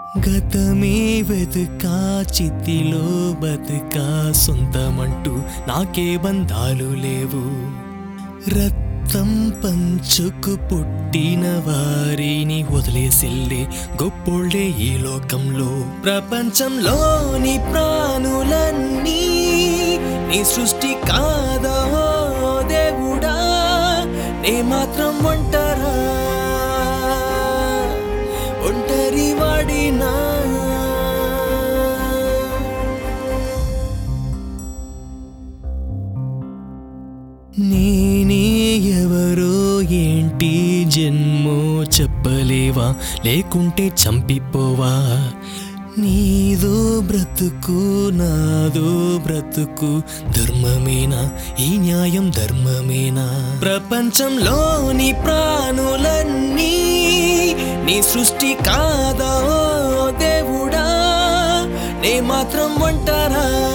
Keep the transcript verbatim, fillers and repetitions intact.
గతమే వెతుకా చితిలో బతుకా సొంతమంటూ నాకే బంధాలు లేవు. రక్తం పంచుకు పుట్టిన వారిని వదిలేసిల్లే గొప్పోళ్ళే ఈ లోకంలో. ప్రపంచంలోని ప్రాణులన్నీ నీ సృష్టి కాదా ఓ దేవుడా, నే మాత్రం ఒంటరా ఒంటరి వాడినా. నేనే ఎవరో ఏంటి జన్మో చెప్పలేవా, లేకుంటే చంపిపోవా. నీదో బ్రతుకు నాదో బ్రతుకు ధర్మమేనా, ఈ న్యాయం ధర్మమేనా. ప్రపంచంలోని ప్రాణులన్నీ నీ సృష్టి కాదా ఓ దేవుడా, నే మాత్రం ఒంటరా